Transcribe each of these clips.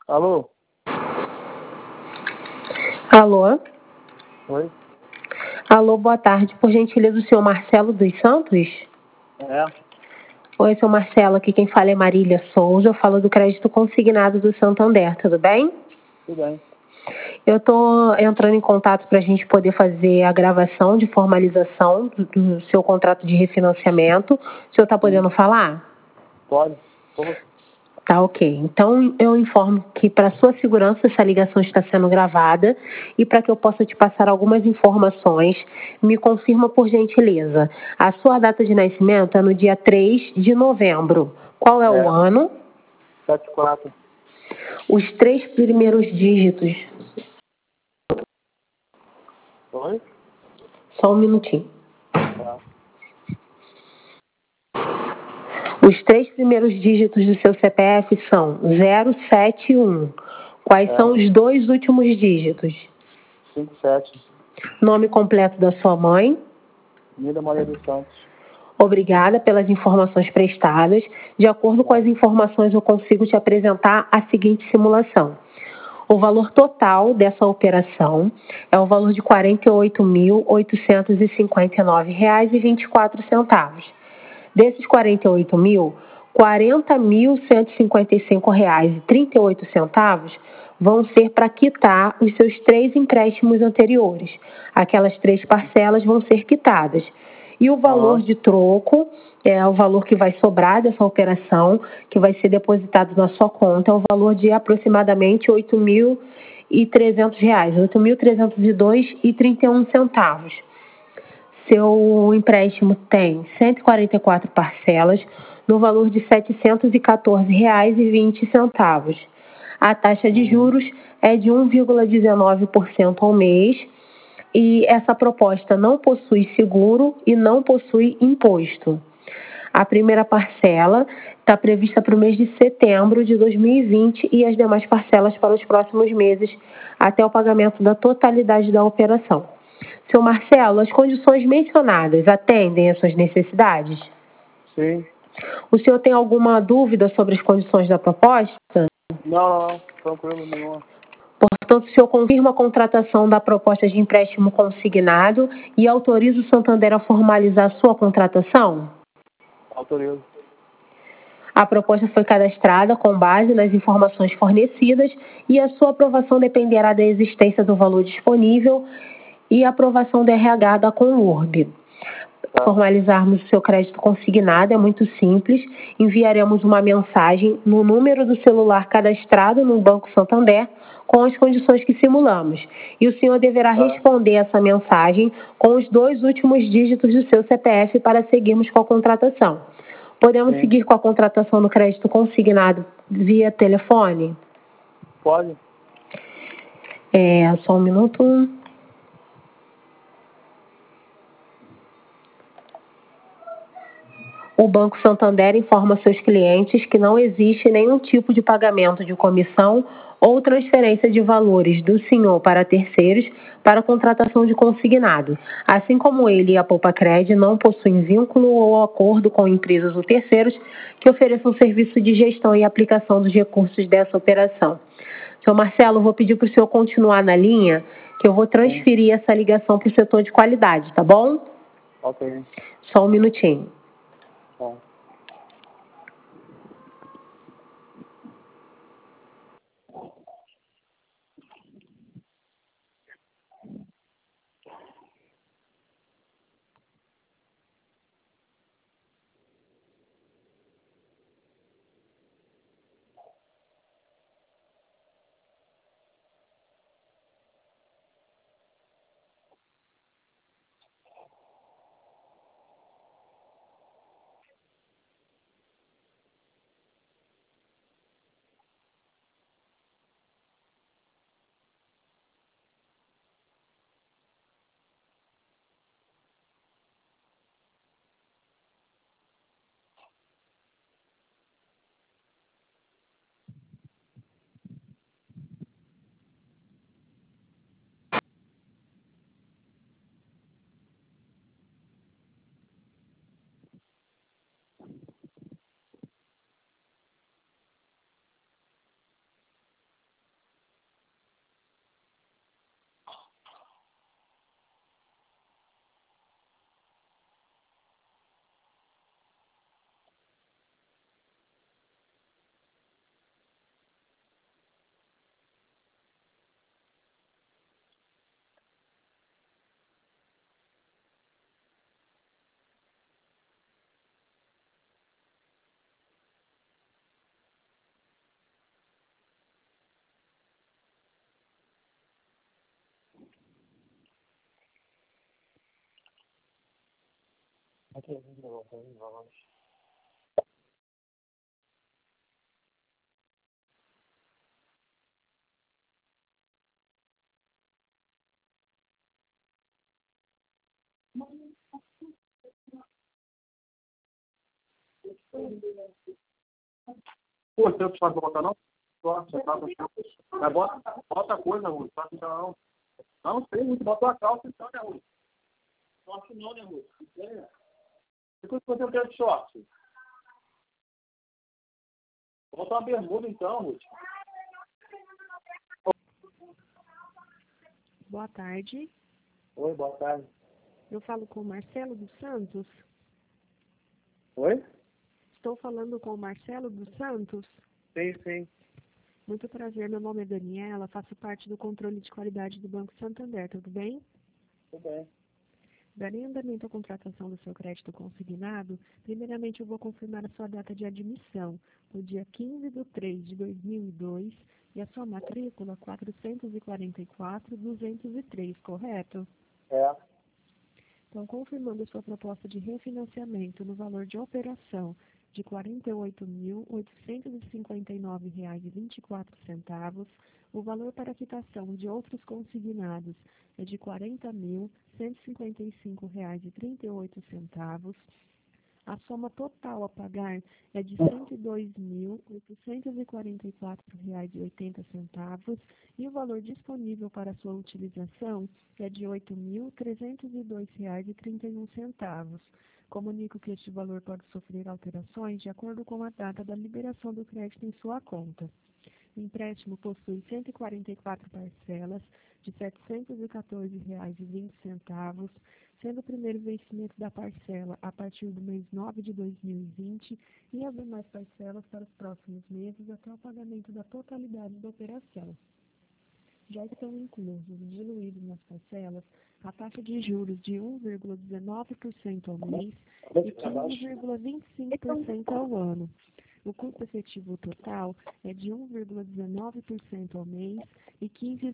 Alô? Alô? Oi? Alô, boa tarde. Por gentileza, o senhor Marcelo dos Santos? É? Oi, senhor Marcelo. Aqui quem fala é Marília Souza. Eu falo do crédito consignado do Santander. Tudo bem? Tudo bem. Eu estou entrando em contato para a gente poder fazer a gravação de formalização do seu contrato de refinanciamento. O senhor está podendo falar? Pode? Como? Tá, ok. Então, eu informo que, para sua segurança, essa ligação está sendo gravada e para que eu possa te passar algumas informações, me confirma, por gentileza. A sua data de nascimento é no dia 3 de novembro. Qual é o ano? 74. Os 3 primeiros dígitos. Oi? Só um minutinho. Tá. Os 3 primeiros dígitos do seu CPF são 071. Quais são os 2 últimos dígitos? 57. Nome completo da sua mãe? Nida Maria dos Santos. Obrigada pelas informações prestadas. De acordo com as informações, eu consigo te apresentar a seguinte simulação. O valor total dessa operação é o valor de R$ 48.859,24. Desses 48 mil, R$ 40.155,38 vão ser para quitar os seus 3 empréstimos anteriores. Aquelas 3 parcelas vão ser quitadas. E o valor de troco é o valor que vai sobrar dessa operação, que vai ser depositado na sua conta, é o valor de aproximadamente R$ 8.300, R$ 8.302,31. Seu empréstimo tem 144 parcelas, no valor de R$ 714,20. A taxa de juros é de 1,19% ao mês. E essa proposta não possui seguro e não possui imposto. A primeira parcela está prevista para o mês de setembro de 2020 e as demais parcelas para os próximos meses, até o pagamento da totalidade da operação. Seu Marcelo, as condições mencionadas atendem às suas necessidades? Sim. O senhor tem alguma dúvida sobre as condições da proposta? Não. Tranquilo, nenhuma. Portanto, o senhor confirma a contratação da proposta de empréstimo consignado e autoriza o Santander a formalizar a sua contratação? Autorizo. A proposta foi cadastrada com base nas informações fornecidas e a sua aprovação dependerá da existência do valor disponível e aprovação do RH da Conurb. Formalizarmos o seu crédito consignado é muito simples. Enviaremos uma mensagem no número do celular cadastrado no Banco Santander com as condições que simulamos. E o senhor deverá responder essa mensagem com os 2 últimos dígitos do seu CPF para seguirmos com a contratação. Podemos seguir com a contratação do crédito consignado via telefone? Pode? Só um minuto. O Banco Santander informa seus clientes que não existe nenhum tipo de pagamento de comissão ou transferência de valores do senhor para terceiros para a contratação de consignado. Assim como ele e a Poupacred não possuem vínculo ou acordo com empresas ou terceiros que ofereçam serviço de gestão e aplicação dos recursos dessa operação. Seu Marcelo, vou pedir para o senhor continuar na linha, que eu vou transferir essa ligação para o setor de qualidade, tá bom? Ok. Só um minutinho. Bom. Pô, você não pode botar não? Mas bota coisa, Ruth. Não. Não sei, Ruth. Bota uma calça então, né, Ruth? Short não, né, Ruth? Depois você não quer de short. Bota uma bermuda então, Ruth. Boa tarde. Oi, boa tarde. Eu falo com o Marcelo dos Santos. Oi? Estou falando com o Marcelo dos Santos. Sim. Muito prazer, meu nome é Daniela, faço parte do controle de qualidade do Banco Santander, tudo bem? Tudo bem. Darei andamento à contratação do seu crédito consignado. Primeiramente, eu vou confirmar a sua data de admissão, no dia 15/3/2002, e a sua matrícula 444-203, correto? É. Então, confirmando a sua proposta de refinanciamento no valor de operação de R$ 48.859,24, o valor para quitação de outros consignados é de R$ 40.155,38. A soma total a pagar é de R$ 102.844,80 e o valor disponível para sua utilização é de R$ 8.302,31. Comunico que este valor pode sofrer alterações de acordo com a data da liberação do crédito em sua conta. O empréstimo possui 144 parcelas de R$ 714,20, sendo o primeiro vencimento da parcela a partir do mês 9 de 2020 e as demais parcelas para os próximos meses até o pagamento da totalidade da operação. Já estão inclusos, diluídos nas parcelas, a taxa de juros de 1,19% ao mês e 15,25% ao ano. O custo efetivo total é de 1,19% ao mês e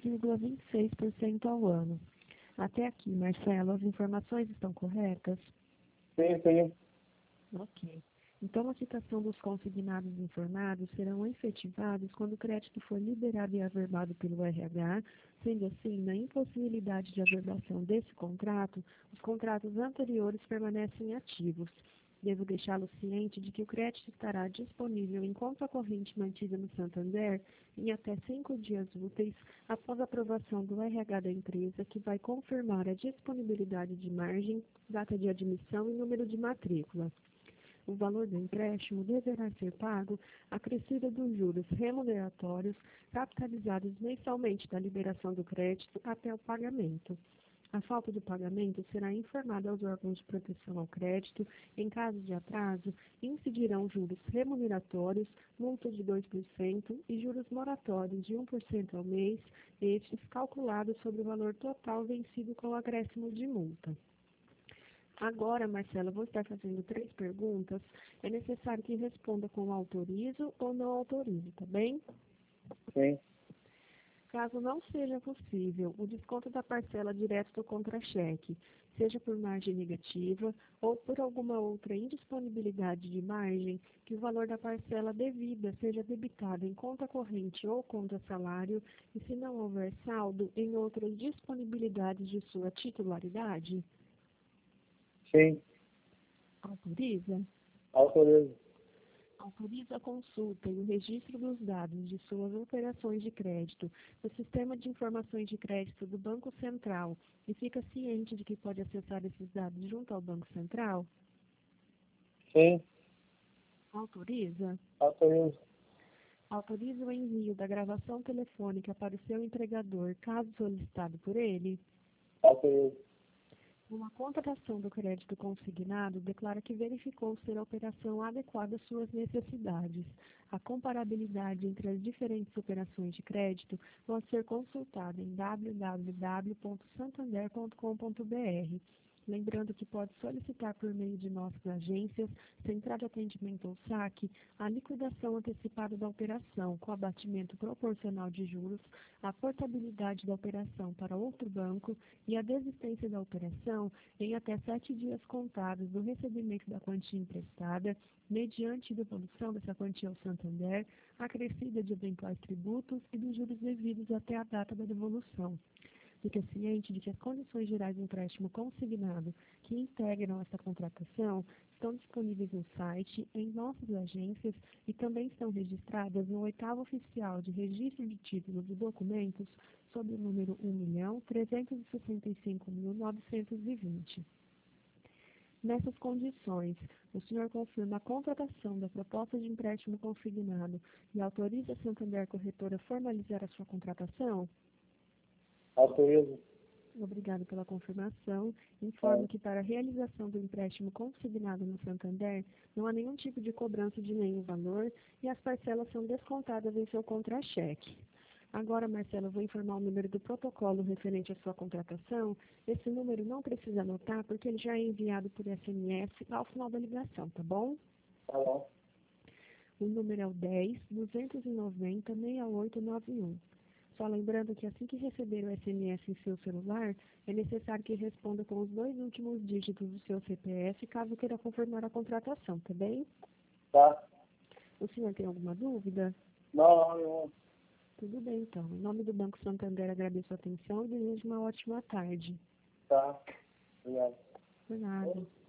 15,26% ao ano. Até aqui, Marcelo, as informações estão corretas? Sim. Ok. Então, a quitação dos consignados informados serão efetivados quando o crédito for liberado e averbado pelo RH. Sendo assim, na impossibilidade de averbação desse contrato, os contratos anteriores permanecem ativos. Devo deixá-lo ciente de que o crédito estará disponível em conta corrente mantida no Santander em até 5 dias úteis após a aprovação do RH da empresa, que vai confirmar a disponibilidade de margem, data de admissão e número de matrícula. O valor do empréstimo deverá ser pago acrescido dos juros remuneratórios capitalizados mensalmente da liberação do crédito até o pagamento. A falta de pagamento será informada aos órgãos de proteção ao crédito. Em caso de atraso, incidirão juros remuneratórios, multa de 2% e juros moratórios de 1% ao mês, estes calculados sobre o valor total vencido com o acréscimo de multa. Agora, Marcela, vou estar fazendo 3 perguntas. É necessário que responda com autorizo ou não autorizo, tá bem? Sim. Caso não seja possível o desconto da parcela direto do contra-cheque, seja por margem negativa ou por alguma outra indisponibilidade de margem, que o valor da parcela devida seja debitado em conta corrente ou conta salário e, se não houver saldo, em outras disponibilidades de sua titularidade? Sim. Autoriza? Autorizo. Autoriza a consulta e o registro dos dados de suas operações de crédito no Sistema de Informações de Crédito do Banco Central e fica ciente de que pode acessar esses dados junto ao Banco Central? Sim. Autoriza? Autorizo. Autoriza o envio da gravação telefônica para o seu entregador, caso solicitado por ele? Autorizo. Uma contratação do crédito consignado declara que verificou ser a operação adequada às suas necessidades. A comparabilidade entre as diferentes operações de crédito pode ser consultada em www.santander.com.br. Lembrando que pode solicitar por meio de nossas agências, Central de Atendimento ou SAC, a liquidação antecipada da operação, com abatimento proporcional de juros, a portabilidade da operação para outro banco e a desistência da operação em até 7 dias contados do recebimento da quantia emprestada, mediante devolução dessa quantia ao Santander, acrescida de eventuais tributos e dos juros devidos até a data da devolução. Fica ciente de que as condições gerais do empréstimo consignado que integram essa contratação estão disponíveis no site, em nossas agências e também estão registradas no 8º Oficial de Registro de Títulos e Documentos sob o número 1.365.920. Nessas condições, o senhor confirma a contratação da proposta de empréstimo consignado e autoriza a Santander Corretora a formalizar a sua contratação? Autorizo. Obrigado pela confirmação. Informo que para a realização do empréstimo consignado no Santander, não há nenhum tipo de cobrança de nenhum valor e as parcelas são descontadas em seu contra-cheque. Agora, Marcelo, eu vou informar o número do protocolo referente à sua contratação. Esse número não precisa anotar, porque ele já é enviado por SMS ao final da ligação, tá bom? Tá bom. O número é o 10-290-6891. Só lembrando que assim que receber o SMS em seu celular, é necessário que responda com os 2 últimos dígitos do seu CPF, caso queira confirmar a contratação, tá bem? Tá. O senhor tem alguma dúvida? Não. Tudo bem, então. Em nome do Banco Santander, agradeço a atenção e desejo uma ótima tarde. Tá. Obrigado. Por nada.